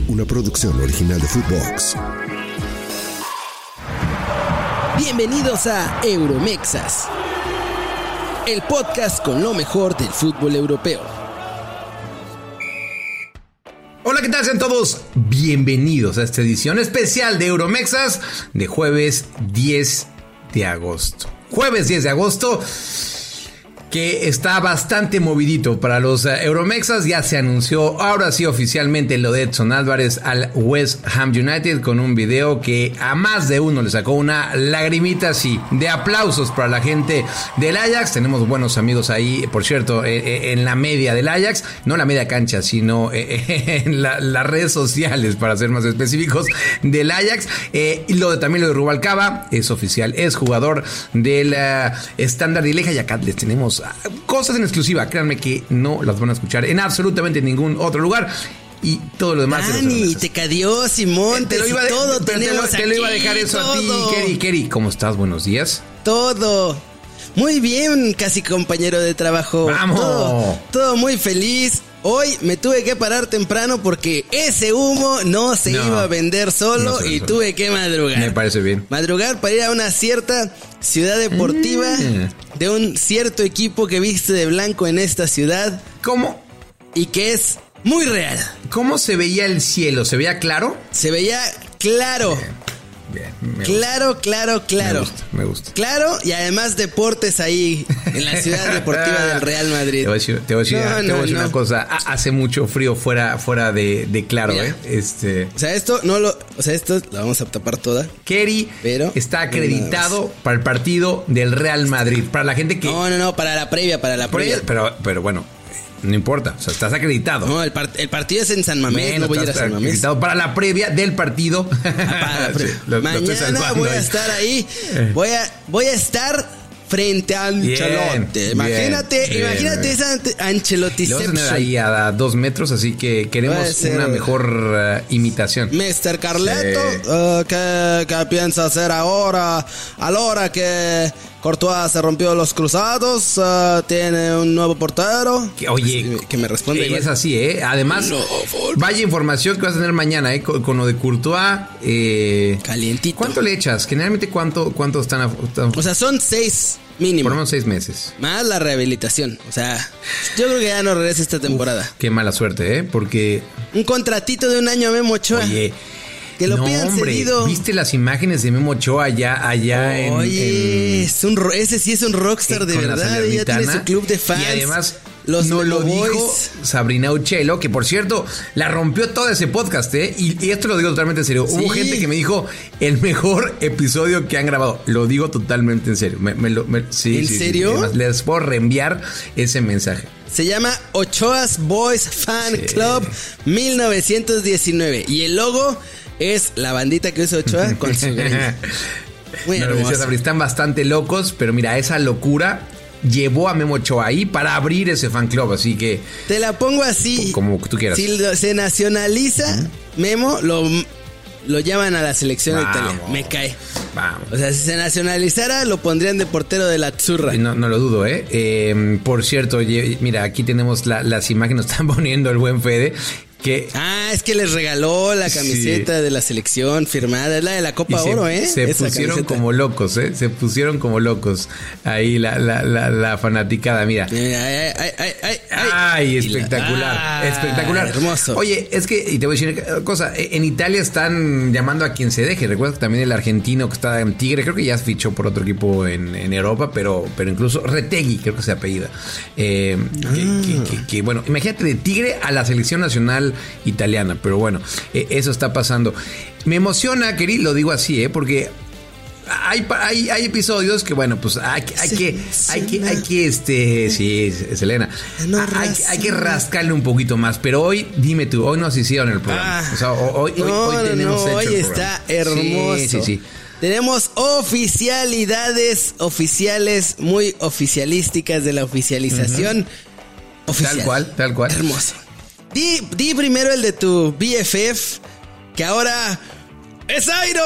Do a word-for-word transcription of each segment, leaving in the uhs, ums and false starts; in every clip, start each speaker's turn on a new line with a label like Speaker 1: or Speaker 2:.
Speaker 1: una producción original de Footbox.
Speaker 2: Bienvenidos a Euromexas, el podcast con lo mejor del fútbol europeo.
Speaker 3: Hola, ¿qué tal? Sean todos bienvenidos a esta edición especial de Euromexas de jueves diez de agosto. Jueves diez de agosto, que está bastante movidito para los uh, Euromexas. Ya se anunció ahora sí oficialmente lo de Edson Álvarez al West Ham United, con un video que a más de uno le sacó una lagrimita así de aplausos para la gente del Ajax. Tenemos buenos amigos ahí, por cierto, eh, en la media del Ajax, no la media cancha, sino eh, en la, las redes sociales, para ser más específicos, del Ajax. Eh, y lo de, también lo de Rubalcaba es oficial, es jugador del uh, Standard de Lieja, y acá les tenemos cosas en exclusiva, créanme que no las van a escuchar en absolutamente ningún otro lugar. Y todo lo demás.
Speaker 2: Dani, te cadió Simón, te lo iba, todo
Speaker 3: de, tenemos te, lo, te lo iba a dejar eso todo. A ti, Keri. Keri, ¿cómo estás? Buenos días.
Speaker 2: Todo muy bien, casi compañero de trabajo.
Speaker 3: Vamos.
Speaker 2: Todo, todo muy feliz. Hoy me tuve que parar temprano porque ese humo no se no, iba a vender solo, no y solo. Tuve que madrugar.
Speaker 3: Me parece bien.
Speaker 2: Madrugar para ir a una cierta ciudad deportiva mm. de un cierto equipo que viste de blanco en esta ciudad.
Speaker 3: ¿Cómo?
Speaker 2: Y que es muy real.
Speaker 3: ¿Cómo se veía el cielo? ¿Se veía claro?
Speaker 2: Se veía claro.
Speaker 3: Bien. Bien, me
Speaker 2: claro,
Speaker 3: gusta.
Speaker 2: claro, claro.
Speaker 3: Me gusta, me gusta.
Speaker 2: Claro, y además deportes ahí en la ciudad deportiva del Real Madrid.
Speaker 3: Te voy a decir, te voy a decir, no, te no, voy a decir no. una cosa. Hace mucho frío fuera, fuera de, de claro, Mira, ¿eh? Este.
Speaker 2: O sea, esto no lo. O sea, esto lo vamos a tapar toda.
Speaker 3: Keri pero está acreditado para el partido del Real Madrid. Para la gente que.
Speaker 2: No, no, no, para la previa, para la previa.
Speaker 3: Pero, pero bueno. No importa, o sea, estás acreditado.
Speaker 2: No, el, part- el partido es en San Mamés, Menos, no voy a ir a San Mamés.
Speaker 3: Acreditado para la previa del partido.
Speaker 2: Ah, para la previa. Sí, lo, Mañana lo voy a ahí. estar ahí. Voy a, voy a estar frente a Ancelotti. Imagínate, bien, imagínate bien. esa Ancelotti.
Speaker 3: Lo vas a tener ahí a dos metros, así que queremos una mejor uh, imitación.
Speaker 2: mister Carleto, sí. uh, ¿qué, ¿qué piensa hacer ahora? A la hora que Courtois se rompió los cruzados, uh, tiene un nuevo portero.
Speaker 3: Que, oye,
Speaker 2: que me responde.
Speaker 3: Que es así, ¿eh? Además, no, vaya información que vas a tener mañana, ¿eh? Con, con lo de Courtois. Eh,
Speaker 2: Calientito.
Speaker 3: ¿Cuánto le echas? Generalmente, ¿cuánto, cuánto están, a, están?
Speaker 2: O sea, son seis mínimo.
Speaker 3: Por lo menos seis meses.
Speaker 2: Más la rehabilitación. O sea, yo creo que ya no regresa esta temporada.
Speaker 3: Uf, qué mala suerte, ¿eh? Porque.
Speaker 2: Un contratito de un año a Memo Ochoa.
Speaker 3: Oye.
Speaker 2: Que lo
Speaker 3: no,
Speaker 2: pidan
Speaker 3: hombre,
Speaker 2: cedido.
Speaker 3: ¿Viste las imágenes de Memo Ochoa allá, allá
Speaker 2: Oye,
Speaker 3: en,
Speaker 2: Oye, es un, ese sí es un rockstar de verdad. Ya tiene su club de fans.
Speaker 3: Y además,
Speaker 2: los
Speaker 3: no lo
Speaker 2: Boys.
Speaker 3: dijo Sabrina Uccello, que por cierto, la rompió todo ese podcast, ¿eh? Y, y esto lo digo totalmente en serio. Sí. Hubo gente que me dijo el mejor episodio que han grabado. Lo digo totalmente en serio. Me, me lo, me, sí,
Speaker 2: ¿En
Speaker 3: sí,
Speaker 2: serio?
Speaker 3: Sí. Además, les puedo reenviar ese mensaje.
Speaker 2: Se llama Ochoa's Boys Fan sí. Club mil novecientos diecinueve. Y el logo es la bandita que usa Ochoa con su greña. Muy
Speaker 3: no,
Speaker 2: hermoso.
Speaker 3: Decías, están bastante locos, pero mira, esa locura llevó a Memo Ochoa ahí para abrir ese fan club, así que...
Speaker 2: Te la pongo así.
Speaker 3: Como tú quieras.
Speaker 2: Si lo, se nacionaliza, uh-huh. Memo, lo, lo llaman a la selección de Italia. Me cae.
Speaker 3: Vamos.
Speaker 2: O sea, si se nacionalizara, lo pondrían de portero de la Azzurra.
Speaker 3: No, no lo dudo, ¿eh? eh por cierto, mira, aquí tenemos la, las imágenes, están poniendo el buen Fede. Que,
Speaker 2: ah, es que les regaló la camiseta sí. de la selección firmada, es la de la Copa
Speaker 3: se,
Speaker 2: Oro, ¿eh?
Speaker 3: Se Esa pusieron camiseta. como locos, ¿eh? Se pusieron como locos ahí la, la, la, la fanaticada, mira.
Speaker 2: Ay, ay, ay, ay, ay,
Speaker 3: ay espectacular, ah, espectacular.
Speaker 2: Hermoso.
Speaker 3: Oye, es que, y te voy a decir una cosa, en Italia están llamando a quien se deje. Recuerda que también el argentino que está en Tigre, creo que ya fichó por otro equipo en, en Europa, pero, pero incluso Retegui, creo que se apellida. Eh, ah. que, que, que, que, bueno, imagínate de Tigre a la selección nacional italiana, pero bueno, eh, eso está pasando. Me emociona, Keri, lo digo así, eh, porque hay, hay, hay episodios que, bueno, pues hay, hay sí, que, hay que, hay que, este, sí, Selena, no hay, hay que rascarle un poquito más, pero hoy, dime tú, hoy nos hicieron el programa. Ah, o sea, hoy,
Speaker 2: no,
Speaker 3: hoy, hoy tenemos
Speaker 2: no,
Speaker 3: hecho
Speaker 2: hoy
Speaker 3: el
Speaker 2: está hermoso.
Speaker 3: Sí, sí, sí.
Speaker 2: Tenemos oficialidades oficiales, muy oficialísticas de la oficialización.
Speaker 3: Uh-huh. Oficial. Tal cual, tal cual.
Speaker 2: Hermoso. Di, di primero el de tu B F F, que ahora ¡es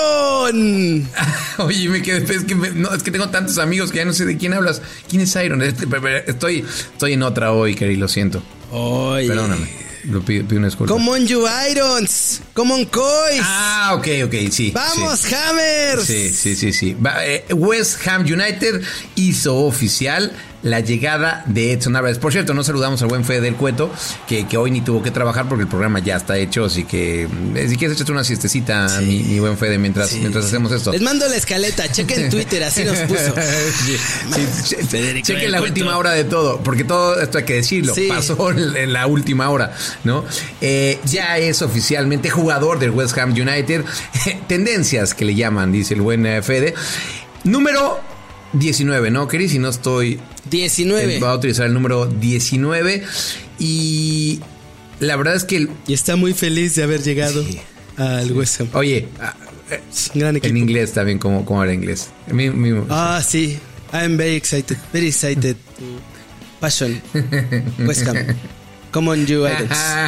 Speaker 2: Iron!
Speaker 3: Oye, me quedé, es que, me, no, es que tengo tantos amigos que ya no sé de quién hablas. ¿Quién es Iron? Estoy, estoy en otra hoy, Keri, lo siento.
Speaker 2: Oye.
Speaker 3: Perdóname. Lo pido, pido una disculpa.
Speaker 2: Come on, you Irons. Come on, Coys.
Speaker 3: Ah, ok, ok, sí.
Speaker 2: Vamos,
Speaker 3: sí.
Speaker 2: Hammers.
Speaker 3: Sí, sí, sí, sí. Va, eh, West Ham United hizo oficial la llegada de Edson Álvarez. Por cierto, no saludamos al buen Fede del Cueto, que, que hoy ni tuvo que trabajar porque el programa ya está hecho, así que eh, si quieres echarte una siestecita, sí. mi, mi buen Fede, mientras, sí, mientras sí. hacemos esto.
Speaker 2: Les mando la escaleta, chequen Twitter, así nos puso.
Speaker 3: sí, sí, che, chequen la Cueto. Última hora de todo, porque todo esto hay que decirlo, sí. pasó en la última hora, ¿no? Eh, ya es oficialmente jugador del West Ham United. Tendencias que le llaman, dice el buen eh, Fede. Número diecinueve, ¿no, Keri? Si no estoy...
Speaker 2: diecinueve.
Speaker 3: Va a utilizar el número diecinueve. Y la verdad es que... El...
Speaker 2: Y está muy feliz de haber llegado sí. al West Ham.
Speaker 3: Oye, gran equipo. En inglés también, ¿cómo, cómo era inglés? Mi, mi...
Speaker 2: Ah, sí. I'm very excited. Very excited. Passion. West Ham. Come on, you Items.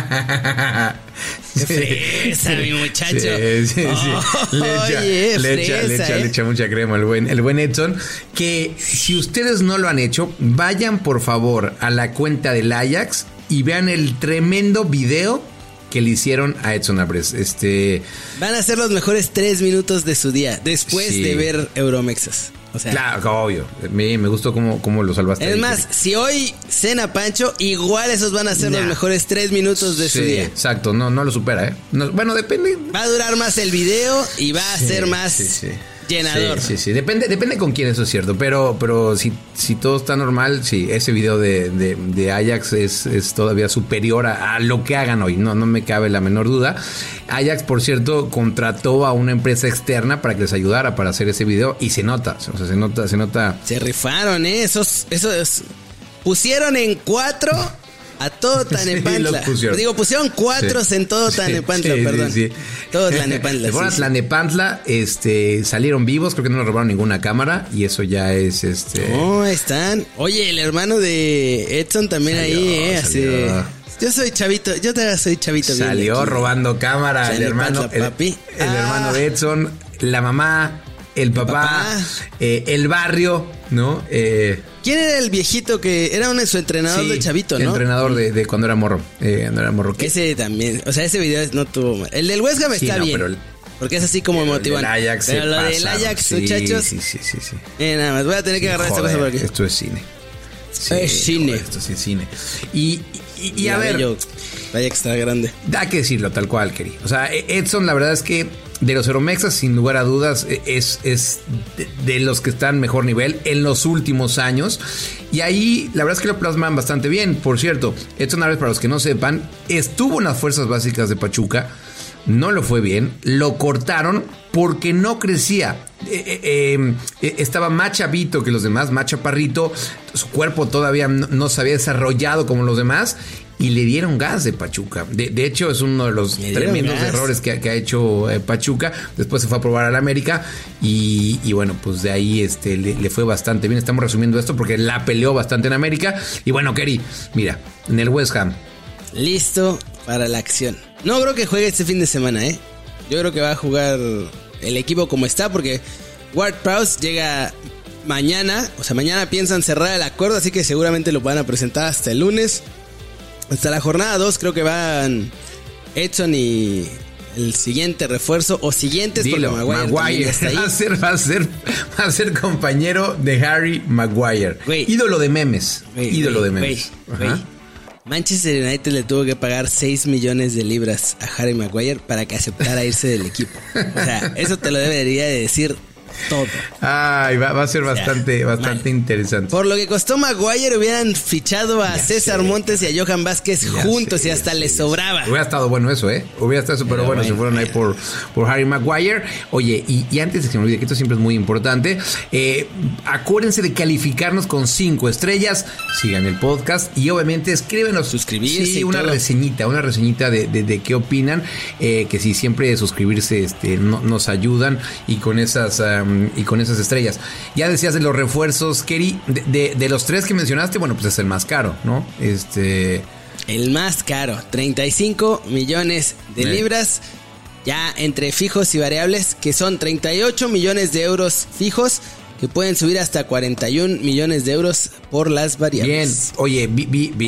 Speaker 2: Qué fresa, sí, mi muchacho.
Speaker 3: Sí, sí, oh, sí. Le echa, oye, le, fresa, echa, le, echa, ¿eh? le echa mucha crema el buen, el buen Edson. Que si ustedes no lo han hecho, vayan por favor a la cuenta del Ajax y vean el tremendo video que le hicieron a Edson Álvarez. Este...
Speaker 2: Van a ser los mejores tres minutos de su día después sí. de ver Euromexas. O sea,
Speaker 3: claro, obvio. Me, me gustó cómo, cómo lo salvaste.
Speaker 2: Es
Speaker 3: ahí,
Speaker 2: más, si hoy cena Pancho, igual esos van a ser nah. los mejores tres minutos de
Speaker 3: sí,
Speaker 2: su día.
Speaker 3: Exacto, no, no lo supera, ¿eh? No, bueno, depende.
Speaker 2: Va a durar más el video y va a sí, ser más sí, sí. llenador.
Speaker 3: Sí, sí, sí. Depende, depende con quién, eso es cierto. Pero, pero si, si todo está normal, sí, ese video de, de, de Ajax es, es todavía superior a, a lo que hagan hoy. No, no me cabe la menor duda. Ajax, por cierto, contrató a una empresa externa para que les ayudara para hacer ese video y se nota, o sea, se nota, se nota.
Speaker 2: Se rifaron, ¿eh? Esos, esos pusieron en cuatro a todo Tlanepantla. Sí, digo, pusieron cuatro sí. en todo Tlanepantla, sí, perdón. Sí, sí. Todo Tlanepantla.
Speaker 3: Fueron sí, a Tlanepantla, este, salieron vivos, creo que no nos robaron ninguna cámara y eso ya es, este.
Speaker 2: No, están. Oye, el hermano de Edson también salió, ahí, ¿eh? Salió. Así. Yo soy chavito, yo todavía soy chavito.
Speaker 3: Salió bien robando cámara el hermano, el, el ah. hermano de Edson, la mamá, el papá, papá. Eh, el barrio, ¿no? Eh,
Speaker 2: ¿Quién era el viejito que era un, su entrenador sí, de chavito, no?
Speaker 3: Entrenador de, de cuando era morro, eh, cuando era morro.
Speaker 2: Ese también, o sea, ese video no tuvo mal. El del West Ham sí, está no, bien. Pero el, porque es así como motivante. Pero lo del Ajax, sí, muchachos.
Speaker 3: Sí, sí, sí, sí.
Speaker 2: Eh, nada más, voy a tener que sí, agarrar joder, esta cosa por aquí.
Speaker 3: Esto es cine.
Speaker 2: Sí, es cine.
Speaker 3: Joder, esto sí es cine. Y... Y, y, y a ver,
Speaker 2: yo, vaya que está grande.
Speaker 3: Da que decirlo tal cual, Keri. O sea, Edson, la verdad es que de los Euromexas, sin lugar a dudas, es, es de, de los que están mejor nivel en los últimos años. Y ahí, la verdad es que lo plasman bastante bien. Por cierto, Edson Álvarez, para los que no sepan, estuvo en las fuerzas básicas de Pachuca. No lo fue bien, lo cortaron porque no crecía. Eh, eh, eh, estaba más chavito que los demás, más chaparrito. Su cuerpo todavía no, no se había desarrollado como los demás. Y le dieron gas de Pachuca. De, de hecho, es uno de los tremendos gas. errores que, que ha hecho eh, Pachuca. Después se fue a probar al América. Y, y bueno, pues de ahí este, le, le fue bastante bien. Estamos resumiendo esto porque la peleó bastante en América. Y bueno, Keri, mira, en el West Ham.
Speaker 2: Listo para la acción. No creo que juegue este fin de semana, ¿eh? Yo creo que va a jugar el equipo como está, porque Ward-Prowse llega mañana. O sea, mañana piensan cerrar el acuerdo, así que seguramente lo van a presentar hasta el lunes. Hasta la jornada dos creo que van Edson y el siguiente refuerzo o siguientes.
Speaker 3: Dilo, porque Maguire, Maguire. Está ahí. Va, a ser, va, a ser, va a ser compañero de Harry Maguire. Wey. Ídolo de memes. Wey, Ídolo wey, de memes.
Speaker 2: Wey, Manchester United le tuvo que pagar seis millones de libras a Harry Maguire para que aceptara irse del equipo. O sea, eso te lo debería de decir todo.
Speaker 3: Ay, va, va a ser bastante, o sea, bastante interesante.
Speaker 2: Por lo que costó Maguire, hubieran fichado a ya César sé. Montes y a Johan Vázquez ya juntos sé, y hasta les sé. sobraba.
Speaker 3: Hubiera estado bueno eso, ¿eh? Hubiera estado súper bueno. bueno. Se fueron ahí por, por Harry Maguire. Oye, y, y antes de que se me olvide, que esto siempre es muy importante, eh, acuérdense de calificarnos con cinco estrellas. Sigan el podcast y obviamente escríbenos.
Speaker 2: Suscribirse.
Speaker 3: Sí, una todo. reseñita, una reseñita de, de, de qué opinan. Eh, que sí, siempre suscribirse este, no, nos ayudan y con esas... Um, y con esas estrellas. Ya decías de los refuerzos, Keri, de, de, de los tres que mencionaste, bueno, pues es el más caro, ¿no? Este...
Speaker 2: El más caro, treinta y cinco millones de eh. libras, ya entre fijos y variables, que son treinta y ocho millones de euros fijos, que pueden subir hasta cuarenta y un millones de euros por las variables.
Speaker 3: Bien, oye, vi, vi, vi.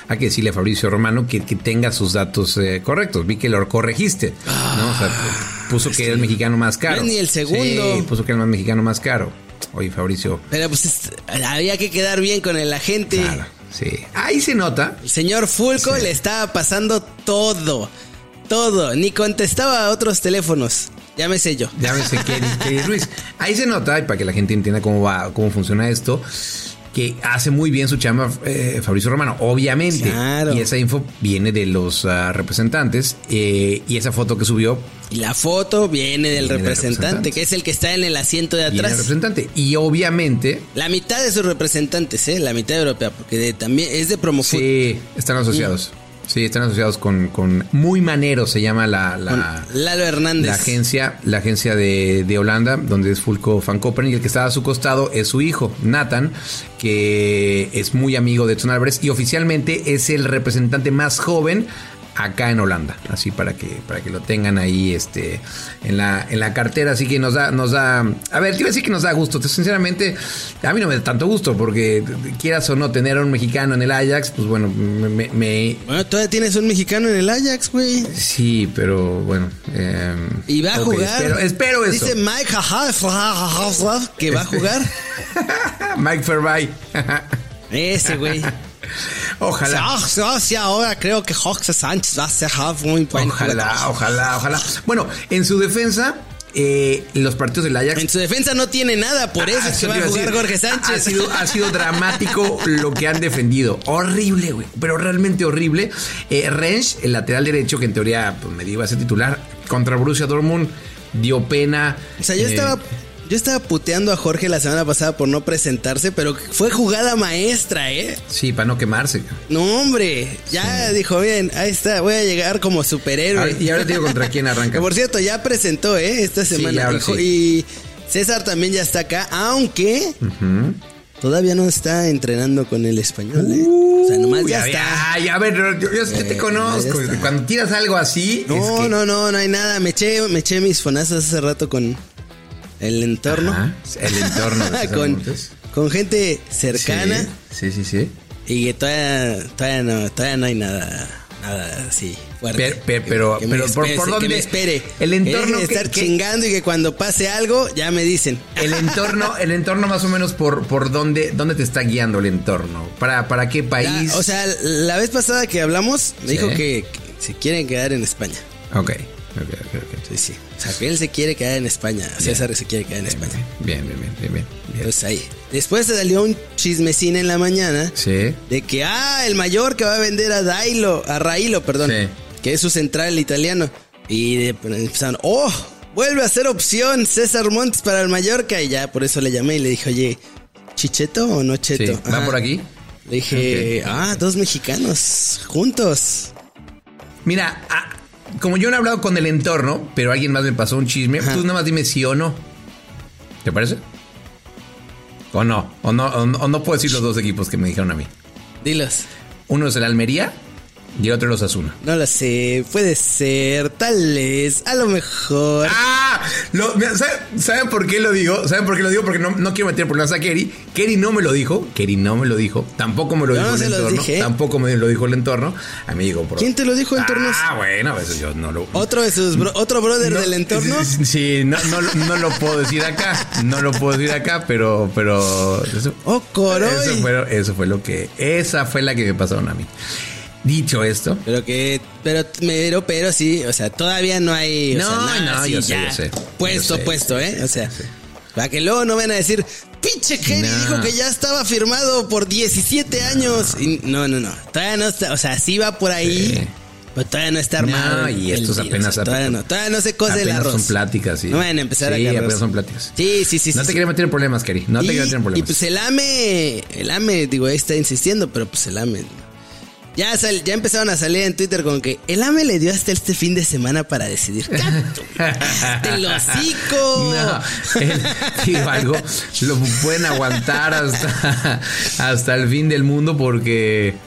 Speaker 3: hay que decirle a Fabricio Romano que, que tenga sus datos eh, correctos. Vi que lo corregiste, ¿no? O sea, puso que era el mexicano más caro.
Speaker 2: No es ni el segundo.
Speaker 3: Sí, puso que era el mexicano más caro. Oye, Fabricio.
Speaker 2: Pero pues es, había que quedar bien con el agente.
Speaker 3: Claro, sí. Ahí se nota.
Speaker 2: El señor Fulco
Speaker 3: Sí.
Speaker 2: le estaba pasando todo. Todo. Ni contestaba a otros teléfonos. Llámese yo.
Speaker 3: Llámese Kerry, Kerry Ruiz. Ahí se nota, y para que la gente entienda cómo va, cómo funciona esto, que hace muy bien su chamba eh, Fabricio Romano, obviamente.
Speaker 2: Claro.
Speaker 3: Y esa info viene de los uh, representantes. Eh, y esa foto que subió
Speaker 2: Y la foto viene del
Speaker 3: Viene del
Speaker 2: representante,
Speaker 3: representante.
Speaker 2: que es el que está en el asiento de
Speaker 3: viene del
Speaker 2: atrás.
Speaker 3: representante. Y obviamente,
Speaker 2: La mitad de sus representantes, ¿eh? La mitad europea, porque de- también es de Promofood.
Speaker 3: sí, están asociados. Sí, están asociados con, con Muy Manero, se llama la, la,
Speaker 2: Con Lalo Hernández.
Speaker 3: la agencia, la agencia de, de Holanda, donde es Fulco Van Koppen, y el que está a su costado es su hijo, Nathan, que es muy amigo de Edson Álvarez y oficialmente es el representante más joven acá en Holanda, así para que para que lo tengan ahí este en la en la cartera, así que nos da nos da a ver, te iba a decir que nos da gusto, sinceramente a mí no me da tanto gusto porque quieras o no tener a un mexicano en el Ajax, pues bueno, me, me, me
Speaker 2: Bueno, todavía tienes un mexicano en el Ajax, güey.
Speaker 3: sí, pero bueno, eh,
Speaker 2: Y va a
Speaker 3: ok,
Speaker 2: jugar.
Speaker 3: espero, espero eso.
Speaker 2: Dice Mike jaja, que va a jugar.
Speaker 3: Mike Fairby.
Speaker 2: Ese, güey.
Speaker 3: Ojalá.
Speaker 2: Sí, sí, ahora creo que Jorge Sánchez va a ser muy bueno.
Speaker 3: Ojalá, ojalá, ojalá. Bueno, en su defensa, eh, los partidos del Ajax.
Speaker 2: En su defensa no tiene nada, por eso
Speaker 3: Ah,
Speaker 2: es que
Speaker 3: eso
Speaker 2: va
Speaker 3: te
Speaker 2: a
Speaker 3: iba
Speaker 2: jugar
Speaker 3: decir.
Speaker 2: Jorge Sánchez.
Speaker 3: Ha sido, ha sido dramático lo que han defendido. Horrible, güey. Pero realmente horrible. Eh, Rensch, el lateral derecho, que en teoría pues, me iba a ser titular, contra Borussia Dortmund, dio pena.
Speaker 2: O sea, yo
Speaker 3: Eh,
Speaker 2: estaba yo estaba puteando a Jorge la semana pasada por no presentarse, pero fue jugada maestra, ¿eh?
Speaker 3: Sí, para no quemarse.
Speaker 2: No, hombre. Ya dijo, bien, ahí está, voy a llegar como superhéroe.
Speaker 3: Ahora- y ahora te digo contra quién arranca.
Speaker 2: Que por cierto, ya presentó, ¿eh? Esta
Speaker 3: Sí,
Speaker 2: semana.
Speaker 3: ahora
Speaker 2: y, jo-
Speaker 3: sí.
Speaker 2: y César también ya está acá, aunque
Speaker 3: Ujú.
Speaker 2: todavía no está entrenando con el español, ¿eh? O sea, nomás
Speaker 3: Uy,
Speaker 2: ya
Speaker 3: a ver,
Speaker 2: está.
Speaker 3: ay, a ver, yo, yo sé que te
Speaker 2: Eh,
Speaker 3: conozco.
Speaker 2: ya está.
Speaker 3: Cuando tiras algo así.
Speaker 2: No,
Speaker 3: es que-
Speaker 2: no, no, no hay nada. Me eché, me eché mis fonazos hace rato con el entorno.
Speaker 3: Ajá, el entorno de César
Speaker 2: con,
Speaker 3: Montes.
Speaker 2: con gente cercana.
Speaker 3: Sí, sí, sí. sí.
Speaker 2: Y que todavía, todavía no, todavía no hay nada, nada así fuerte.
Speaker 3: Pero, pero, pero,
Speaker 2: Que me
Speaker 3: pero ¿por,
Speaker 2: espere,
Speaker 3: por
Speaker 2: que
Speaker 3: dónde?
Speaker 2: me espere.
Speaker 3: El entorno
Speaker 2: Eh,
Speaker 3: que-
Speaker 2: estar
Speaker 3: que-
Speaker 2: chingando y que cuando pase algo ya me dicen.
Speaker 3: El entorno, el entorno más o menos por, por dónde, dónde te está guiando el entorno. ¿Para, para qué país?
Speaker 2: La- o sea, la vez pasada que hablamos me
Speaker 3: Sí.
Speaker 2: dijo que, que se quieren quedar en España.
Speaker 3: Ok, ok, ok, ok.
Speaker 2: Sí, sí. O sea, que él se quiere quedar en España. César se quiere quedar en España.
Speaker 3: Bien, bien, bien, bien, bien. bien.
Speaker 2: Pues ahí. Después se salió un chismecín en la mañana
Speaker 3: Sí.
Speaker 2: de que, ah, el mayor que va a vender a Dailo, a Railo, perdón,
Speaker 3: Sí.
Speaker 2: que es su central italiano. Y de- empezaron, oh, vuelve a ser opción César Montes para el Mallorca. Y ya por eso le llamé y le dije, oye, ¿Chicheto o no Cheto?
Speaker 3: Sí. ¿Va
Speaker 2: Ajá.
Speaker 3: por aquí?
Speaker 2: Le dije, ah, dos mexicanos juntos.
Speaker 3: Mira, ah, como yo no he hablado con el entorno, pero alguien más me pasó un chisme,
Speaker 2: Ajá.
Speaker 3: tú nada más dime sí o no. ¿Te parece? ¿O no? ¿O no, o no, o no puedo decir los dos equipos que me dijeron a mí?
Speaker 2: Dilos.
Speaker 3: Uno es el Almería y el otro el Osasuna.
Speaker 2: No lo sé, puede ser, tal vez, a lo mejor.
Speaker 3: ¡Ah! Lo- mira, ¿sabe- ¿Saben por qué lo digo? ¿Saben por qué lo digo? Porque no, no quiero meter problemas a Kerry. Kerry no me lo dijo. Kerry no me lo dijo. Tampoco me lo
Speaker 2: Yo
Speaker 3: dijo
Speaker 2: no
Speaker 3: el
Speaker 2: se los
Speaker 3: entorno.
Speaker 2: dije.
Speaker 3: Tampoco me lo dijo el entorno. Amigo, por
Speaker 2: ¿Quién te lo dijo, entornos?
Speaker 3: Ah, bueno, eso yo no lo.
Speaker 2: Otro de sus bro- otro brother
Speaker 3: No,
Speaker 2: del entorno.
Speaker 3: Sí, sí, no, no, no lo puedo decir acá. No lo puedo decir acá, pero. pero eso,
Speaker 2: Oh, coroy.
Speaker 3: eso, fue, eso fue lo que. Esa fue la que me pasaron a mí. Dicho esto.
Speaker 2: Pero que, pero, pero, pero sí, o sea, todavía no hay, o
Speaker 3: No,
Speaker 2: sea, nada
Speaker 3: no,
Speaker 2: así
Speaker 3: yo sé,
Speaker 2: ya
Speaker 3: yo sé.
Speaker 2: puesto,
Speaker 3: Yo sé,
Speaker 2: puesto,
Speaker 3: yo
Speaker 2: ¿eh?
Speaker 3: sé,
Speaker 2: O sea,
Speaker 3: yo sé.
Speaker 2: para que luego no van a decir, pinche Kerry
Speaker 3: No.
Speaker 2: dijo que ya estaba firmado por diecisiete años. Y no, no, no, todavía no está, o sea, sí va por ahí,
Speaker 3: Sí.
Speaker 2: pero todavía no está armado.
Speaker 3: No, y
Speaker 2: el
Speaker 3: estos
Speaker 2: deal,
Speaker 3: apenas-
Speaker 2: o sea, todavía no, todavía no se cose el
Speaker 3: Apenas
Speaker 2: arroz.
Speaker 3: son pláticas, sí.
Speaker 2: No van a empezar a
Speaker 3: Sí,
Speaker 2: agarrarse.
Speaker 3: apenas son pláticas.
Speaker 2: Sí, sí, sí.
Speaker 3: No
Speaker 2: sí,
Speaker 3: te
Speaker 2: sí.
Speaker 3: quiero meter en problemas, Kerry. No te
Speaker 2: y,
Speaker 3: quiero meter en
Speaker 2: y
Speaker 3: problemas.
Speaker 2: pues el AME, el AME, digo, ahí está insistiendo, pero pues el AME. Ya, sal- ya empezaron a salir en Twitter con que el AME le dio hasta este fin de semana para decidir. ¡Cállate el hocico!
Speaker 3: No, él, digo algo, lo pueden aguantar hasta, hasta el fin del mundo porque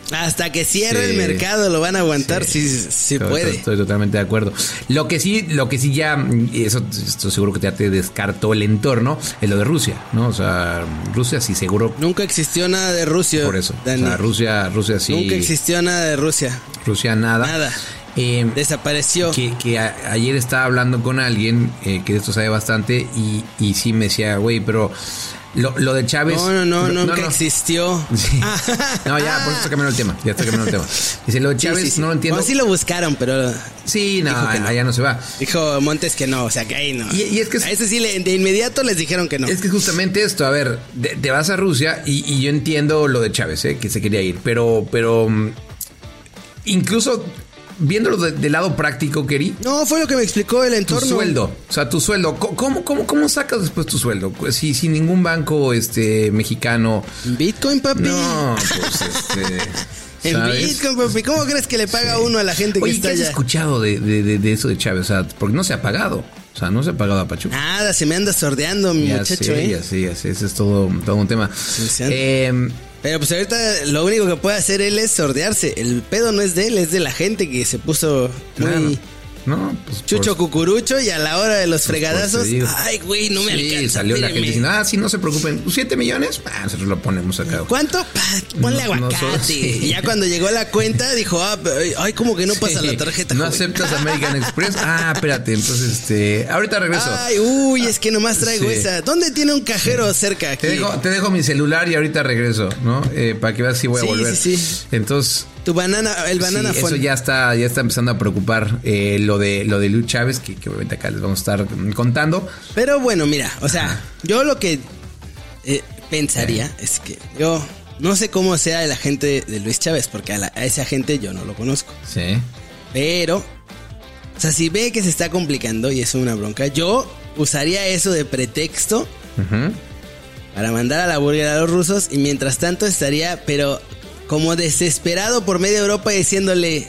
Speaker 2: Hasta que cierre
Speaker 3: Sí.
Speaker 2: el mercado lo van a aguantar, sí, sí, sí
Speaker 3: Estoy-
Speaker 2: puede.
Speaker 3: Estoy, estoy totalmente de acuerdo. Lo que sí, lo que sí ya, y eso estoy seguro que ya te descartó el entorno, es lo de Rusia, ¿no? O sea, Rusia sí seguro.
Speaker 2: Nunca existió nada de Rusia.
Speaker 3: Por eso.
Speaker 2: Dani.
Speaker 3: O sea, Rusia, Rusia sí.
Speaker 2: Nunca existió nada de Rusia.
Speaker 3: Rusia nada.
Speaker 2: Nada.
Speaker 3: Eh,
Speaker 2: Desapareció.
Speaker 3: que, que a- ayer estaba hablando con alguien eh, que de esto sabe bastante y, y sí me decía, güey, pero lo, lo de Chávez.
Speaker 2: No, no, no, nunca existió.
Speaker 3: Sí. No, ya, por eso está cambiando el tema. Ya está cambiando el tema. Dice, lo de
Speaker 2: Sí,
Speaker 3: Chávez
Speaker 2: sí, sí.
Speaker 3: no lo entiendo.
Speaker 2: Bueno, sí lo buscaron, pero
Speaker 3: Sí, no,
Speaker 2: dijo que no.
Speaker 3: allá no se va.
Speaker 2: dijo Montes que no, o sea que ahí no.
Speaker 3: Y- y es que es-
Speaker 2: a ese sí le- de inmediato les dijeron que no.
Speaker 3: Es que justamente esto, a ver, de- te vas a Rusia y, y yo entiendo lo de Chávez, ¿eh? Que se quería ir, pero, pero mm, incluso viéndolo de- del lado práctico, Keri,
Speaker 2: No, fue lo que me explicó el
Speaker 3: tu
Speaker 2: entorno.
Speaker 3: sueldo, o sea, tu sueldo, co- ¿cómo, cómo, cómo sacas después tu sueldo? Pues, Si sin ningún banco este mexicano,
Speaker 2: Bitcoin, papi.
Speaker 3: no, pues este...
Speaker 2: En
Speaker 3: ¿sabes?
Speaker 2: Bitcoin, papi. ¿Cómo crees que le paga uno a la gente que
Speaker 3: Oye,
Speaker 2: está
Speaker 3: ¿qué has
Speaker 2: allá?
Speaker 3: escuchado de, de, de, de eso de Chávez? O sea, porque no se ha pagado, o sea, no se ha pagado a Pachuca.
Speaker 2: Nada, se me anda sordeando mi
Speaker 3: Ya
Speaker 2: muchacho,
Speaker 3: sé,
Speaker 2: ¿eh?
Speaker 3: ya sé, ya sé, ese es todo, todo un tema.
Speaker 2: sí.
Speaker 3: Eh,
Speaker 2: Pero pues ahorita lo único que puede hacer él es sordearse. El pedo no es de él, es de la gente que se puso muy
Speaker 3: claro. No, pues
Speaker 2: chucho
Speaker 3: por-
Speaker 2: cucurucho y a la hora de los
Speaker 3: por
Speaker 2: fregadazos,
Speaker 3: te digo.
Speaker 2: ay, güey, no me
Speaker 3: Sí,
Speaker 2: alcanza.
Speaker 3: salió la
Speaker 2: espéreme.
Speaker 3: gente diciendo, ah, sí, no se preocupen, ¿siete millones? Ah, nosotros lo ponemos acá.
Speaker 2: ¿Cuánto? Pa, ponle
Speaker 3: No,
Speaker 2: aguacate.
Speaker 3: nosotros sí.
Speaker 2: Y ya cuando llegó la cuenta, dijo, ah, ay, como que no pasa
Speaker 3: Sí.
Speaker 2: la tarjeta.
Speaker 3: ¿No
Speaker 2: joven.
Speaker 3: aceptas American Express? Ah, espérate, entonces, este, ahorita regreso.
Speaker 2: Ay, uy, es que nomás traigo
Speaker 3: Sí.
Speaker 2: esa. ¿Dónde tiene un cajero cerca aquí?
Speaker 3: Te dejo, te dejo mi celular y ahorita regreso, ¿no? Eh, para que veas si voy
Speaker 2: Sí,
Speaker 3: a volver.
Speaker 2: sí, sí.
Speaker 3: Entonces,
Speaker 2: Tu banana, el banana
Speaker 3: sí, eso
Speaker 2: phone.
Speaker 3: ya está, ya está empezando a preocupar eh, lo de lo de Luis Chávez, que, que obviamente acá les vamos a estar contando.
Speaker 2: Pero bueno, mira, o sea,
Speaker 3: Ajá.
Speaker 2: yo lo que eh, pensaría es que yo no sé cómo sea el agente de Luis Chávez, porque a, la- a ese agente yo no lo conozco.
Speaker 3: Sí.
Speaker 2: Pero, o sea, si ve que se está complicando y es una bronca, yo usaría eso de pretexto
Speaker 3: Ujú.
Speaker 2: para mandar a la burger a los rusos y mientras tanto estaría, pero como desesperado por media Europa diciéndole,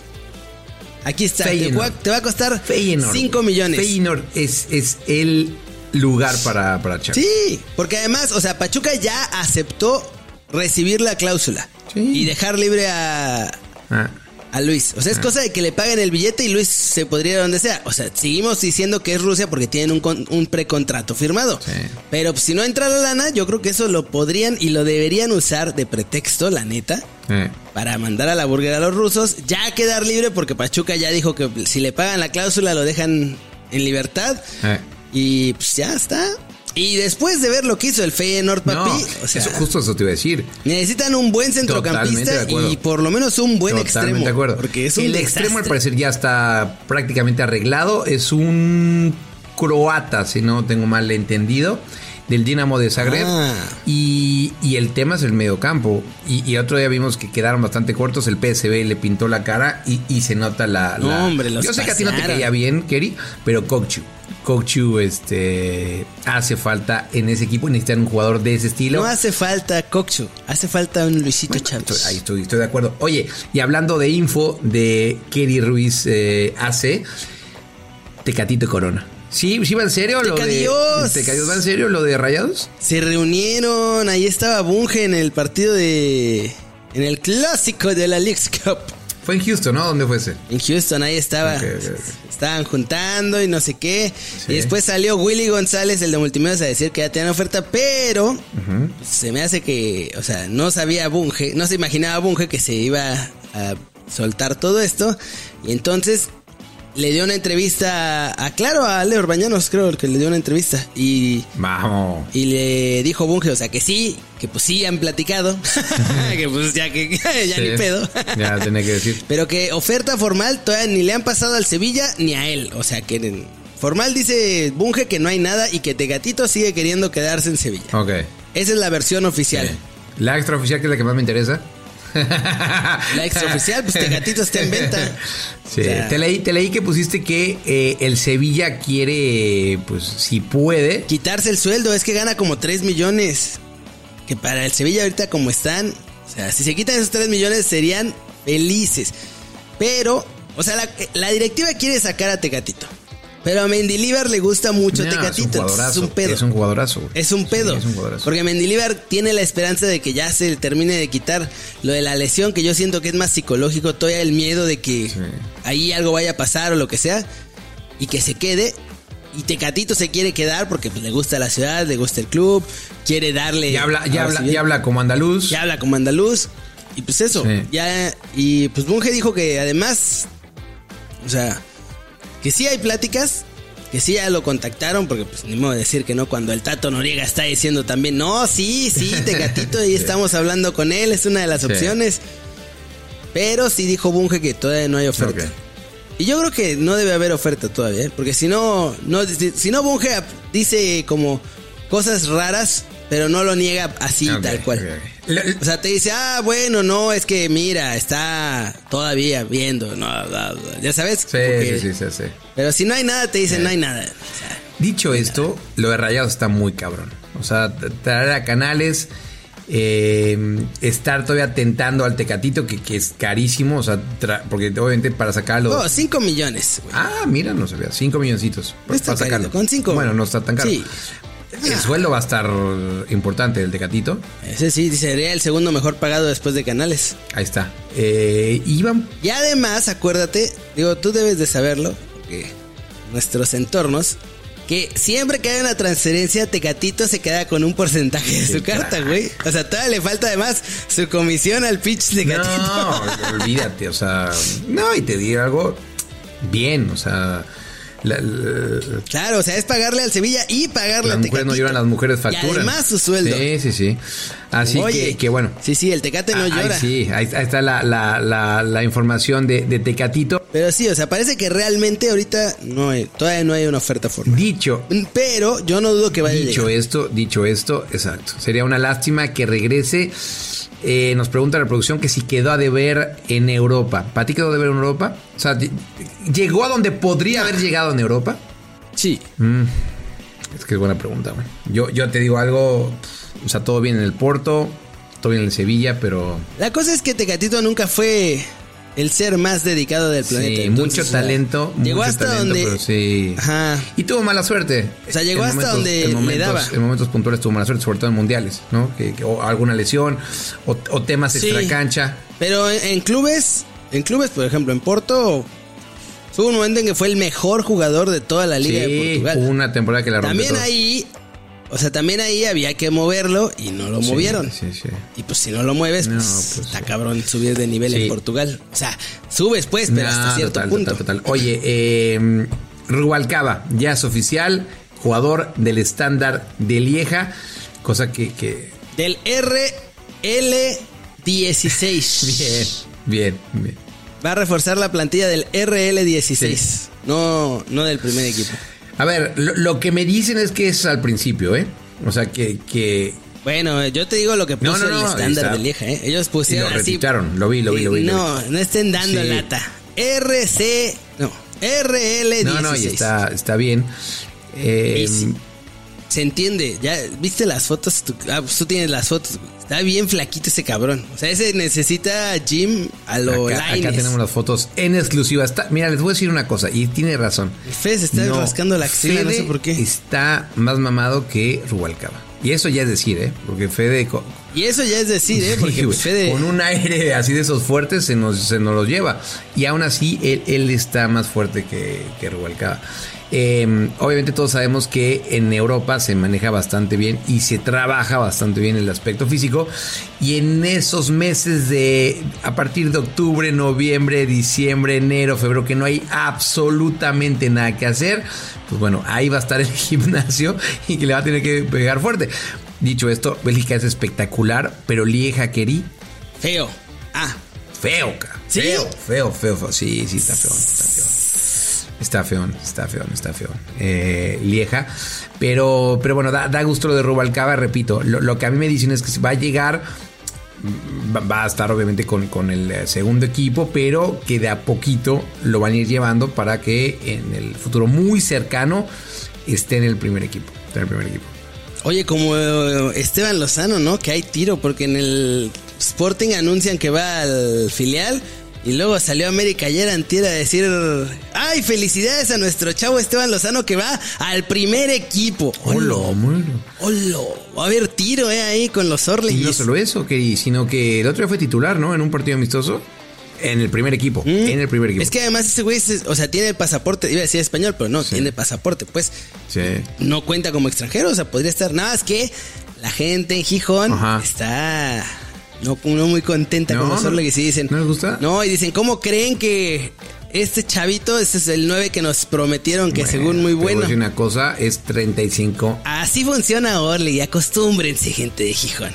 Speaker 2: aquí está, te
Speaker 3: Feyenoord.
Speaker 2: va, te va a costar
Speaker 3: Feyenoord.
Speaker 2: cinco millones.
Speaker 3: Feyenoord es, es el lugar para, para Chávez.
Speaker 2: Sí, porque además, o sea, Pachuca ya aceptó recibir la cláusula
Speaker 3: Sí.
Speaker 2: y dejar libre a,
Speaker 3: Ah.
Speaker 2: a Luis. O sea, es cosa de que le paguen el billete y Luis se podría ir a donde sea. O sea, seguimos diciendo que es Rusia porque tienen un, con- un precontrato firmado.
Speaker 3: Sí.
Speaker 2: Pero pues, si no entra la lana, yo creo que eso lo podrían y lo deberían usar de pretexto, la neta,
Speaker 3: Eh.
Speaker 2: para mandar a la burger a los rusos, ya quedar libre porque Pachuca ya dijo que si le pagan la cláusula lo dejan en libertad.
Speaker 3: Eh.
Speaker 2: Y pues ya está. Y después de ver lo que hizo el Feyenoord, papi,
Speaker 3: No,
Speaker 2: o sea,
Speaker 3: eso, justo eso te iba a decir.
Speaker 2: necesitan un buen
Speaker 3: Totalmente
Speaker 2: centrocampista
Speaker 3: de acuerdo.
Speaker 2: y por lo menos un buen
Speaker 3: Totalmente
Speaker 2: extremo.
Speaker 3: de acuerdo.
Speaker 2: Porque es un
Speaker 3: el
Speaker 2: desastre.
Speaker 3: extremo al parecer ya está prácticamente arreglado. Es un croata, si no tengo mal entendido, del Dinamo de Zagreb.
Speaker 2: Ah.
Speaker 3: Y, y el tema es el mediocampo. Y, y otro día vimos que quedaron bastante cortos. El P S V le pintó la cara y, y se nota la.
Speaker 2: No,
Speaker 3: la-
Speaker 2: hombre, los
Speaker 3: Yo sé que a ti no te
Speaker 2: pasearon.
Speaker 3: caía bien, Keri, pero Kokchu. Kokchu este, hace falta en ese equipo. Necesitan un jugador de ese estilo.
Speaker 2: No hace falta Kokchu, hace falta un Luisito Chávez.
Speaker 3: Estoy- ahí estoy, estoy de acuerdo. Oye, y hablando de info de Keri Ruiz eh, A C, Tecatito Corona. ¿Sí, sí va en serio lo de
Speaker 2: Tecadios.
Speaker 3: Tecadios va en serio lo de Rayados?
Speaker 2: Se reunieron, ahí estaba Bunge en el partido de... En el clásico de la Leagues Cup.
Speaker 3: Fue en Houston, ¿no? ¿Dónde fue ese?
Speaker 2: En Houston, ahí estaba.
Speaker 3: Ok, ok, ok.
Speaker 2: Estaban juntando y no sé qué.
Speaker 3: Sí.
Speaker 2: Y después salió Willy González, el de Multimedios, a decir que ya tenían oferta, pero se me hace que, o sea, no sabía Bunge, no se imaginaba Bunge que se iba a soltar todo esto. Y entonces le dio una entrevista a, Claro, a Leo Orbañanos, creo que le dio una entrevista. Y,
Speaker 3: Vamos.
Speaker 2: y le dijo Bunge, o sea, que sí, que pues sí han platicado. Que pues ya que ya
Speaker 3: Sí.
Speaker 2: ni pedo.
Speaker 3: Ya tenía que decir.
Speaker 2: Pero que oferta formal todavía ni le han pasado al Sevilla ni a él. O sea que en- formal dice Bunge que no hay nada y que Tecatito sigue queriendo quedarse en Sevilla.
Speaker 3: Ok.
Speaker 2: Esa es la versión oficial.
Speaker 3: La extraoficial, que es la que más me interesa.
Speaker 2: La extraoficial, pues Tecatito está en venta.
Speaker 3: Sí,
Speaker 2: O sea,
Speaker 3: te leí, te leí que pusiste que eh, el Sevilla quiere, pues, si puede.
Speaker 2: quitarse el sueldo, es que gana como tres millones. Que para el Sevilla ahorita como están, o sea, si se quitan esos tres millones serían felices. Pero, o sea, la, la directiva quiere sacar a Tecatito. Pero a Mendilibar le gusta mucho
Speaker 3: No,
Speaker 2: Tecatito.
Speaker 3: Es un,
Speaker 2: Es un pedo.
Speaker 3: Es un jugadorazo. Güey.
Speaker 2: Es un pedo.
Speaker 3: Sí, es un jugadorazo.
Speaker 2: Porque Mendilibar tiene la esperanza de que ya se termine de quitar lo de la lesión, que yo siento que es más psicológico, todavía el miedo de que
Speaker 3: Sí.
Speaker 2: ahí algo vaya a pasar o lo que sea, y que se quede. Y Tecatito se quiere quedar porque pues, le gusta la ciudad, le gusta el club, quiere darle...
Speaker 3: Ya habla, ya
Speaker 2: ahora
Speaker 3: habla,
Speaker 2: sí bien,
Speaker 3: ya habla como andaluz.
Speaker 2: ya habla como andaluz. Y pues eso,
Speaker 3: Sí.
Speaker 2: ya... Y pues Bunge dijo que además, o sea, que sí hay pláticas, que sí ya lo contactaron, porque pues ni modo de decir que no cuando el Tato Noriega está diciendo también, no, sí, sí, Tecatito, ahí
Speaker 3: Sí.
Speaker 2: estamos hablando con él, es una de las
Speaker 3: Sí.
Speaker 2: opciones. Pero sí dijo Bunge que todavía no hay oferta.
Speaker 3: Ok.
Speaker 2: Y yo creo que no debe haber oferta todavía, ¿eh? Porque si no, no, si no Bunge dice como cosas raras, pero no lo niega así,
Speaker 3: Ok,
Speaker 2: tal cual.
Speaker 3: ok, ok. La-
Speaker 2: O sea, te dice, ah, bueno, no, es que mira, está todavía viendo, no, bla, bla. Ya sabes.
Speaker 3: Sí,
Speaker 2: Como que-
Speaker 3: sí, sí, sí, sí.
Speaker 2: Pero si no hay nada, te dicen,
Speaker 3: Sí.
Speaker 2: no hay nada. O sea,
Speaker 3: Dicho esto, lo de Rayados está muy cabrón. O sea, traer a Canales, eh, estar todavía tentando al Tecatito, que, que es carísimo. O sea, tra- porque obviamente para sacarlo.
Speaker 2: oh, cinco millones, güey.
Speaker 3: Ah, mira, no sabía. Cinco milloncitos.
Speaker 2: No está
Speaker 3: para sacarlo.
Speaker 2: carito, con cinco.
Speaker 3: Bueno, no está tan caro.
Speaker 2: Sí.
Speaker 3: El
Speaker 2: Ah.
Speaker 3: sueldo va a estar importante del Tecatito.
Speaker 2: Ese sí, sería el segundo mejor pagado después de Canales.
Speaker 3: Ahí está. Eh, iban.
Speaker 2: Y además, acuérdate, digo, tú debes de saberlo, porque nuestros entornos, que siempre que hay una transferencia, Tecatito se queda con un porcentaje de
Speaker 3: Qué
Speaker 2: su carta,
Speaker 3: crack.
Speaker 2: güey. O sea, todavía le falta además su comisión al pitch Tecatito.
Speaker 3: No, olvídate. O sea, no, y te digo algo bien. O sea, la- la-
Speaker 2: Claro, o sea, es pagarle al Sevilla y pagarle
Speaker 3: las
Speaker 2: a
Speaker 3: mujeres
Speaker 2: Tecatito.
Speaker 3: no lloran, las mujeres
Speaker 2: Y
Speaker 3: facturan.
Speaker 2: además su sueldo.
Speaker 3: Sí, sí, sí. Así
Speaker 2: Oye,
Speaker 3: que, que bueno.
Speaker 2: Sí, sí, el Tecate no
Speaker 3: Ah, ahí
Speaker 2: llora.
Speaker 3: sí, ahí, ahí está la, la, la, la información de, de Tecatito.
Speaker 2: Pero sí, o sea, parece que realmente ahorita no hay, todavía no hay una oferta formal.
Speaker 3: Dicho,
Speaker 2: Pero yo no dudo que vaya a
Speaker 3: dicho
Speaker 2: llegar.
Speaker 3: esto, dicho esto, exacto. Sería una lástima que regrese. Eh, nos pregunta la producción que si quedó a deber en Europa. ¿Para ti quedó a deber en Europa? O sea, ¿llegó a donde podría haber llegado en Europa?
Speaker 2: Sí.
Speaker 3: Mm, es que es buena pregunta, güey. Yo, yo te digo algo, o sea, todo bien en el Porto, todo bien en el Sevilla, pero
Speaker 2: La cosa es que Tecatito nunca fue el ser más dedicado del planeta.
Speaker 3: sí,
Speaker 2: Entonces,
Speaker 3: mucho
Speaker 2: o sea,
Speaker 3: talento,
Speaker 2: llegó
Speaker 3: mucho
Speaker 2: hasta
Speaker 3: talento,
Speaker 2: donde.
Speaker 3: pero sí.
Speaker 2: Ajá.
Speaker 3: Y tuvo mala suerte.
Speaker 2: O sea, llegó
Speaker 3: En
Speaker 2: hasta donde
Speaker 3: en
Speaker 2: le
Speaker 3: momentos,
Speaker 2: daba.
Speaker 3: En momentos puntuales tuvo mala suerte, sobre todo en mundiales, ¿no? Que, que- o alguna lesión, o, o temas
Speaker 2: Sí.
Speaker 3: extracancha.
Speaker 2: Pero en, en clubes, en clubes, por ejemplo, en Porto, fue un momento en que fue el mejor jugador de toda la Liga de
Speaker 3: Sí,
Speaker 2: Portugal.
Speaker 3: hubo una temporada que la rompió.
Speaker 2: También
Speaker 3: todo.
Speaker 2: ahí, o sea, también ahí había que moverlo y no lo
Speaker 3: Sí,
Speaker 2: movieron.
Speaker 3: Sí, sí.
Speaker 2: Y pues si no lo mueves,
Speaker 3: No,
Speaker 2: pues,
Speaker 3: pues,
Speaker 2: está
Speaker 3: sí.
Speaker 2: cabrón subir de nivel
Speaker 3: Sí.
Speaker 2: en Portugal. O sea, subes pues, pero hasta
Speaker 3: No,
Speaker 2: cierto
Speaker 3: total,
Speaker 2: punto.
Speaker 3: total, total. Oye, eh, Rubalcaba ya es oficial, jugador del estándar de Lieja, cosa que, que
Speaker 2: Del R L dieciséis.
Speaker 3: bien, bien, bien.
Speaker 2: Va a reforzar la plantilla del R L dieciséis. No, no del primer equipo.
Speaker 3: A ver, lo, lo que me dicen es que es al principio, ¿eh? O sea, que... que
Speaker 2: Bueno, yo te digo lo que
Speaker 3: No,
Speaker 2: puso
Speaker 3: no, no,
Speaker 2: el estándar
Speaker 3: está-
Speaker 2: de Lieja, ¿eh? Ellos
Speaker 3: y
Speaker 2: pusieron
Speaker 3: lo
Speaker 2: así.
Speaker 3: retuitearon, lo vi, lo vi, lo vi. lo vi.
Speaker 2: No, no estén dando
Speaker 3: Sí.
Speaker 2: lata. R C, no, R L dieciséis.
Speaker 3: No, no, y está, está bien. Eh,
Speaker 2: Y sí, se entiende, ya viste las fotos, tú, ah, pues tú tienes las fotos, güey. Está bien flaquito ese cabrón. O sea, ese necesita gym a lo
Speaker 3: acá, acá
Speaker 2: Lainez.
Speaker 3: tenemos las fotos en exclusiva. Está, mira, les voy a decir una cosa, y tiene razón.
Speaker 2: El Fede se está
Speaker 3: No,
Speaker 2: rascando la axila, no
Speaker 3: Fede
Speaker 2: sé por qué.
Speaker 3: está más mamado que Rubalcaba. Y eso ya es decir, ¿eh? Porque Fede... co-
Speaker 2: Y eso ya es decir, ¿eh?
Speaker 3: Sí,
Speaker 2: Porque
Speaker 3: güey,
Speaker 2: pues, Fede...
Speaker 3: con un aire así de esos fuertes se nos, se nos los lleva. Y aún así, él, él está más fuerte que, que Rubalcaba. Eh, obviamente todos sabemos que en Europa se maneja bastante bien y se trabaja bastante bien el aspecto físico. Y en esos meses de a partir de octubre, noviembre, diciembre, enero, febrero, que no hay absolutamente nada que hacer, pues bueno, ahí va a estar el gimnasio y que le va a tener que pegar fuerte. Dicho esto, Bélgica es espectacular, pero Lieja querí
Speaker 2: Feo. Ah,
Speaker 3: feo, ca.
Speaker 2: ¿Sí?
Speaker 3: Feo, feo, feo, feo. Sí, sí, está feo, está feo. Está feón, está feón, está feón. Eh, Lieja. Pero, pero bueno, da, da gusto lo de Rubalcaba, repito. Lo, lo que a mí me dicen es que va a llegar, va, va a estar obviamente con, con el segundo equipo, pero que de a poquito lo van a ir llevando para que en el futuro muy cercano esté en el primer equipo. Esté en el primer equipo.
Speaker 2: oye, como eh, Esteban Lozano, ¿no? Que hay tiro, porque en el Sporting anuncian que va al filial Y luego salió América ayer antier a decir, ¡ay, felicidades a nuestro chavo Esteban Lozano que va al primer equipo!
Speaker 3: ¡Hola, bueno!
Speaker 2: ¡Hola! Va a haber tiro, eh, ahí con los Orleans.
Speaker 3: Y no solo eso, que, sino que el otro día fue titular, ¿no? En un partido amistoso. En el primer equipo, mm. en el primer equipo.
Speaker 2: Es que además ese güey, o sea, tiene el pasaporte, iba a decir español, pero no, sí. tiene pasaporte, pues.
Speaker 3: Sí.
Speaker 2: No cuenta como extranjero, o sea, podría estar. Nada más que la gente en Gijón Ajá. está... No, no muy contenta no, con los Orleans, y dicen...
Speaker 3: ¿No les gusta?
Speaker 2: No, y dicen, ¿cómo creen que este chavito, este es el nueve que nos prometieron que bueno, según muy bueno?
Speaker 3: Te voy a decir una cosa, es treinta y cinco.
Speaker 2: Así funciona Orly, acostúmbrense, gente de Gijón.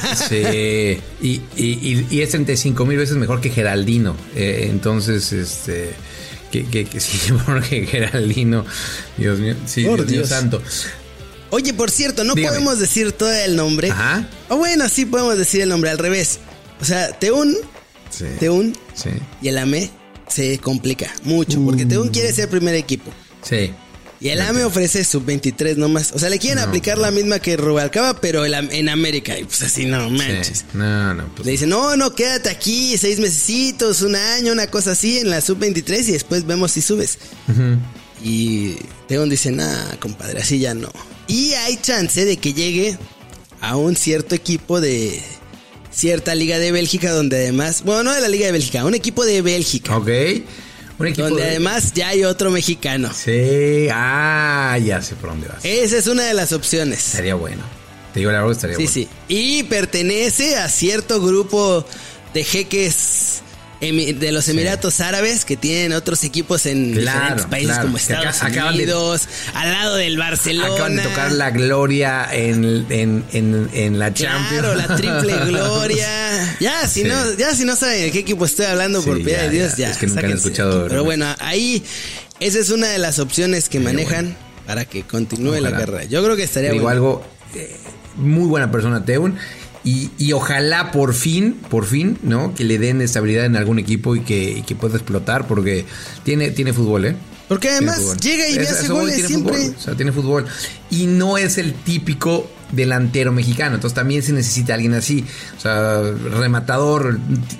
Speaker 3: Sí, y, y, y es treinta y cinco mil veces mejor que Geraldino. Eh, entonces, este... Que, que, que sí, porque Geraldino... Dios mío, sí, Dios, Dios santo.
Speaker 2: Oye, por cierto, no Dígame. podemos decir todo el nombre.
Speaker 3: Ajá.
Speaker 2: O bueno, sí podemos decir el nombre al revés. O sea, Teun,
Speaker 3: sí.
Speaker 2: Teun
Speaker 3: sí.
Speaker 2: y el A M E se complica mucho. Uh. Porque Teun quiere ser primer equipo.
Speaker 3: Sí.
Speaker 2: Y el A M E ofrece sub veintitrés nomás. O sea, le quieren no, aplicar no. la misma que Rubalcaba, pero el, en América. Y pues así, no manches.
Speaker 3: Sí. No, no. Pues
Speaker 2: le dicen, no, no, quédate aquí seis mesecitos, un año, una cosa así en la sub veintitrés y después vemos si subes. Uh-huh. Y Teun dice, nah, compadre, así ya no. Y hay chance de que llegue a un cierto equipo de cierta liga de Bélgica, donde además, bueno, no de la liga de Bélgica, un equipo de Bélgica.
Speaker 3: Ok. Un equipo
Speaker 2: donde
Speaker 3: de...
Speaker 2: además ya hay otro mexicano.
Speaker 3: Sí, ah, ya sé por dónde vas.
Speaker 2: Esa es una de las opciones.
Speaker 3: Estaría bueno. Te digo la verdad, estaría
Speaker 2: sí,
Speaker 3: bueno.
Speaker 2: Sí, sí. Y pertenece a cierto grupo de jeques de los Emiratos sí. Árabes, que tienen otros equipos en
Speaker 3: claro,
Speaker 2: diferentes países
Speaker 3: claro.
Speaker 2: como Estados acá, Unidos, de, al lado del Barcelona.
Speaker 3: Acaban de tocar la gloria en, en, en, en la Champions.
Speaker 2: Claro, la triple gloria. Ya, si sí. no, ya si no saben de qué equipo estoy hablando, sí, por piedad de Dios, ya. ya
Speaker 3: es que nunca han escuchado.
Speaker 2: Pero bueno, ahí esa es una de las opciones que sí, manejan bueno. para que continúe Ojalá. la carrera. Yo creo que estaría
Speaker 3: Te digo
Speaker 2: bueno.
Speaker 3: algo, eh, muy buena persona Teun. Y, y ojalá por fin, por fin, ¿no? Que le den estabilidad en algún equipo y que, y que pueda explotar, porque tiene, tiene fútbol, ¿eh?
Speaker 2: Porque además llega y hace goles
Speaker 3: tiene
Speaker 2: siempre.
Speaker 3: Fútbol, o sea, tiene fútbol. Y no es el típico delantero mexicano. Entonces también se necesita alguien así. O sea, rematador,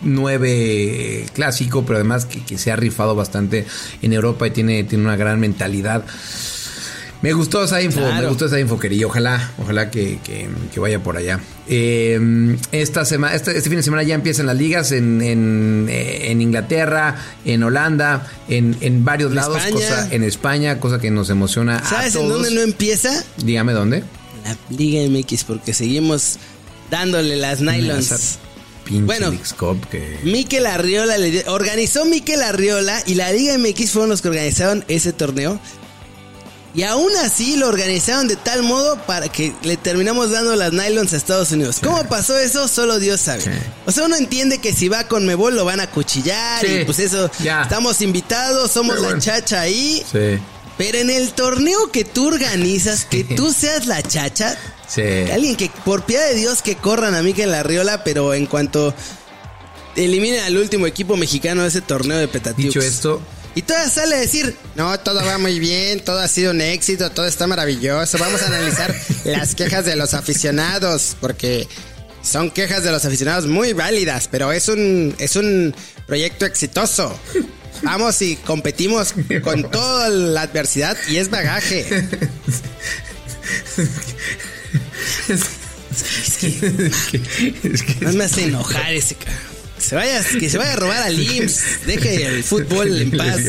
Speaker 3: nueve clásico, pero además que, que se ha rifado bastante en Europa y tiene, tiene una gran mentalidad. Me gustó esa info, claro. me gustó esa info, querido. Ojalá, ojalá que, que, que vaya por allá. Eh, esta semana, este, este fin de semana ya empiezan las ligas en, en, en Inglaterra, en Holanda, en, en varios
Speaker 2: en
Speaker 3: lados,
Speaker 2: España.
Speaker 3: Cosa, en España, cosa que nos emociona.
Speaker 2: ¿Sabes
Speaker 3: a todos.
Speaker 2: en dónde no empieza?
Speaker 3: Dígame dónde.
Speaker 2: La Liga M X, porque seguimos dándole las nylons.
Speaker 3: Pinche
Speaker 2: bueno,
Speaker 3: Lixcop que...
Speaker 2: Mikel Arriola le, organizó Mikel Arriola y la Liga M X fueron los que organizaron ese torneo. Y aún así lo organizaron de tal modo para que le terminamos dando las nylons a Estados Unidos. Sí. ¿Cómo pasó eso? Solo Dios sabe. Sí. O sea, uno entiende que si va con Mebol lo van a cuchillar. Sí. Y pues eso, ya. Estamos invitados, somos Pero la bueno. chacha ahí.
Speaker 3: Sí.
Speaker 2: Pero en el torneo que tú organizas, sí. que tú seas la chacha.
Speaker 3: Sí.
Speaker 2: Alguien que, por piedad de Dios, que corran a Mikel Arriola, pero en cuanto eliminen al último equipo mexicano de ese torneo de Petatiux.
Speaker 3: Dicho esto...
Speaker 2: Y todavía sale a decir, no, todo va muy bien, todo ha sido un éxito, todo está maravilloso. Vamos a analizar las quejas de los aficionados, porque son quejas de los aficionados muy válidas, pero es un, es un proyecto exitoso. Vamos y competimos con toda la adversidad y es bagaje. Es que, es que, es que no me hace enojar ese cara. Se vaya, que se vaya a robar al I M S S. Deje el fútbol en paz.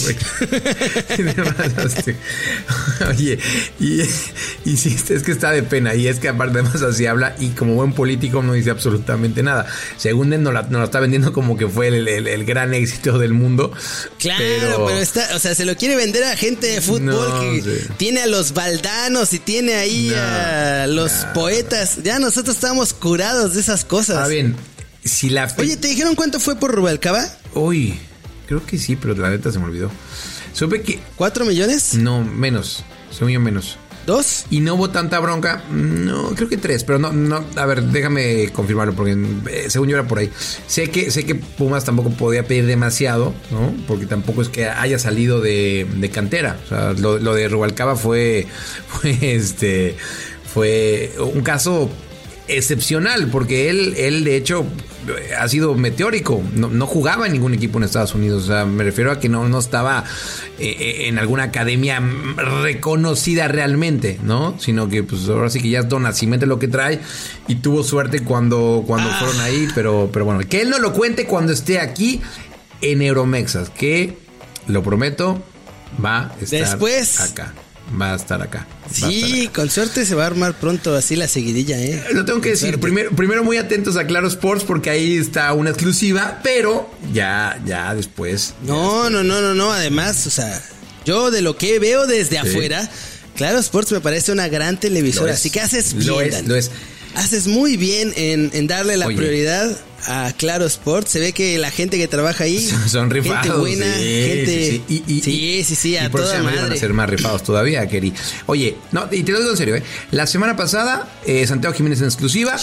Speaker 3: Oye, y, y sí, es que está de pena. Y es que aparte además así habla. Y como buen político no dice absolutamente nada. Según él nos la, nos la está vendiendo como que fue el, el, el gran éxito del mundo.
Speaker 2: Claro, pero, pero está, o sea, se lo quiere vender a gente de fútbol no, que sí. tiene a los baldanos y tiene ahí no, a los no. poetas. Ya nosotros estamos curados de esas cosas.
Speaker 3: Ah, bien. Si la...
Speaker 2: Oye, ¿te dijeron cuánto fue por Rubalcaba?
Speaker 3: Uy, creo que sí, pero la neta se me olvidó. Supe que...
Speaker 2: ¿Cuatro millones?
Speaker 3: No, menos. Según yo, menos.
Speaker 2: ¿Dos?
Speaker 3: ¿Y no hubo tanta bronca? No, creo que tres, pero no, no, a ver, déjame confirmarlo, porque eh, según yo era por ahí. Sé que, sé que Pumas tampoco podía pedir demasiado, ¿no? Porque tampoco es que haya salido de, de cantera. O sea, lo, lo de Rubalcaba fue, fue, este, fue un caso excepcional, porque él, él de hecho ha sido meteórico, no, no jugaba en ningún equipo en Estados Unidos, o sea, me refiero a que no, no estaba eh, en alguna academia reconocida realmente, ¿no? Sino que pues ahora sí que ya es Don Nacimiento lo que trae y tuvo suerte cuando, cuando ah. fueron ahí, pero, pero bueno, que él no lo cuente cuando esté aquí en Euromexas, que lo prometo, va a estar
Speaker 2: Después,
Speaker 3: acá. Va a estar acá.
Speaker 2: Sí, con suerte se va a armar pronto así la seguidilla, ¿eh?
Speaker 3: Lo tengo que con decir. Primero, primero muy atentos a Claro Sports porque ahí está una exclusiva, pero ya, ya después.
Speaker 2: No,
Speaker 3: ya después.
Speaker 2: no, no, no, no. Además, o sea, yo de lo que veo desde sí. afuera, Claro Sports me parece una gran televisora. Así que haces bien.
Speaker 3: Lo es, lo es.
Speaker 2: Haces muy bien en, en darle la
Speaker 3: Oye.
Speaker 2: prioridad a Claro Sports. Se ve que la gente que trabaja ahí
Speaker 3: son, son rifados,
Speaker 2: gente buena,
Speaker 3: sí,
Speaker 2: gente
Speaker 3: sí, sí. Y, y,
Speaker 2: sí, sí, sí, a
Speaker 3: y por
Speaker 2: toda
Speaker 3: eso
Speaker 2: madre.
Speaker 3: van a ser más rifados todavía, Keri. Oye, no, y te lo digo en serio, ¿eh? La semana pasada, eh, Santiago Jiménez en exclusiva,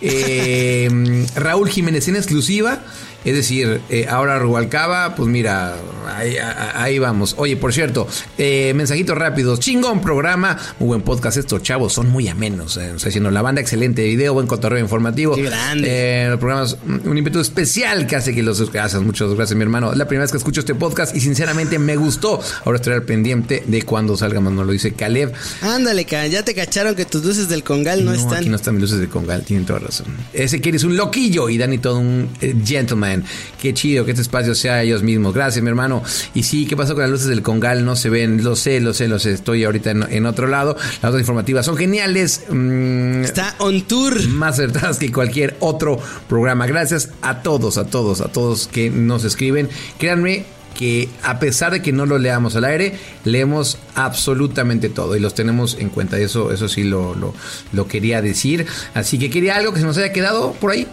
Speaker 3: eh, Raúl Jiménez en exclusiva. Es decir, eh, ahora Rubalcaba, pues mira, ahí, ahí vamos. Oye, por cierto, eh, mensajitos rápidos. Chingón programa, muy buen podcast. Estos chavos son muy amenos. Eh, o sea, siendo la banda excelente de video, buen cotorreo informativo.
Speaker 2: Qué grande.
Speaker 3: Eh, los programas, un ímpetu especial que hace que los hagas. Muchas gracias, mi hermano. Es la primera vez que escucho este podcast y sinceramente me gustó. Ahora estoy al pendiente de cuando salga, más nos lo dice Caleb.
Speaker 2: Ándale, ya te cacharon que tus luces del Congal no,
Speaker 3: no
Speaker 2: están.
Speaker 3: Aquí no están mis luces del Congal, tienen toda razón. Ese que eres un loquillo y Dani todo un eh, gentleman. Qué chido que este espacio sea ellos mismos. Gracias, mi hermano. Y sí, ¿qué pasó con las luces del Congal? No se ven. Lo sé, lo sé, lo sé. Estoy ahorita en, en otro lado. Las notas informativas son geniales. Mm,
Speaker 2: Está on tour.
Speaker 3: Más acertadas que cualquier otro programa. Gracias a todos, a todos, a todos que nos escriben. Créanme que a pesar de que no lo leamos al aire, leemos absolutamente todo y los tenemos en cuenta. Eso, eso sí lo, lo, lo quería decir. Así que quería algo que se nos haya quedado por ahí.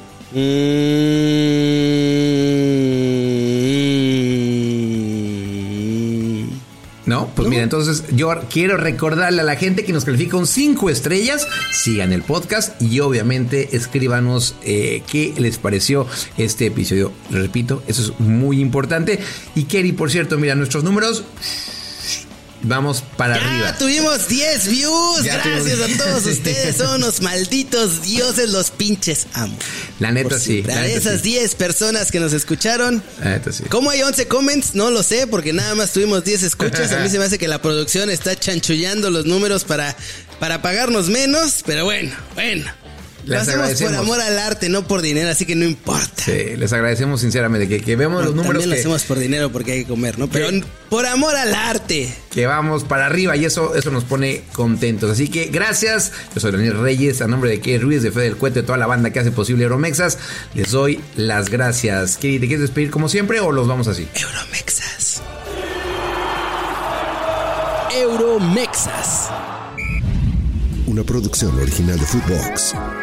Speaker 3: No, pues ¿no? Mira, entonces yo quiero recordarle a la gente que nos califica un cinco estrellas, sigan el podcast y obviamente escríbanos eh, qué les pareció este episodio. Repito, eso es muy importante. Y Keri, por cierto, mira, nuestros números... Vamos para
Speaker 2: ya
Speaker 3: arriba.
Speaker 2: Tuvimos diez views. Ya Gracias tuvimos... a todos ustedes. Son unos malditos dioses, los pinches amo.
Speaker 3: La neta sí. La
Speaker 2: a
Speaker 3: neta
Speaker 2: esas
Speaker 3: sí.
Speaker 2: diez personas que nos escucharon.
Speaker 3: La neta sí.
Speaker 2: ¿Cómo hay once comments? No lo sé, porque nada más tuvimos diez escuchas. A mí se me hace que la producción está chanchullando los números para, para pagarnos menos. Pero bueno, bueno. Lo hacemos por amor al arte, no por dinero, así que no importa.
Speaker 3: Sí, les agradecemos sinceramente que, que vemos no, los números.
Speaker 2: También
Speaker 3: que,
Speaker 2: lo hacemos por dinero porque hay que comer, ¿no? Pero por amor al arte.
Speaker 3: Que vamos para arriba y eso, eso nos pone contentos. Así que gracias. Yo soy Daniel Reyes, a nombre de Keri Ruiz, de Fede del Cuete, de toda la banda que hace posible Euromexas. Les doy las gracias. Keri, ¿te quieres despedir como siempre o los vamos así?
Speaker 2: Euromexas. Euromexas.
Speaker 1: Una producción original de Footbox.